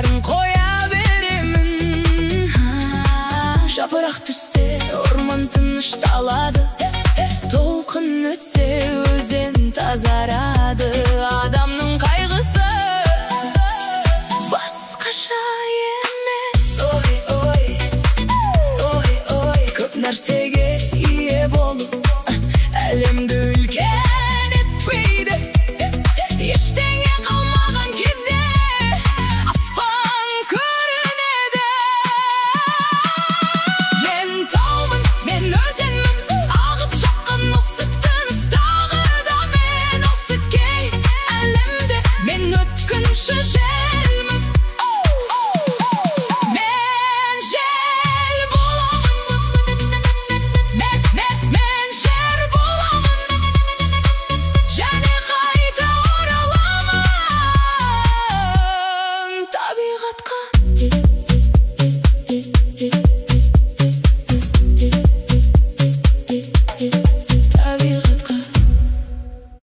бәрін қоя беремін. Жапырақ түссе, орман тынышталады, толқын өтсе, өзен тазарады. Адамның қайғысы басқаша емес. Ой, ой, ой, ой, көп нәрсеге ие болу әлемді үлкен етпейді. Ештеңе қалмаған кезде аспан көрінеді. Мен таумын, мен өзенмін, ағып шыққан осы тыныстағы да мен осы кей әлемде. Мен өткінші желмін, мен жел боламын, мен жер боламын, және қайта ораламын табиғатқа.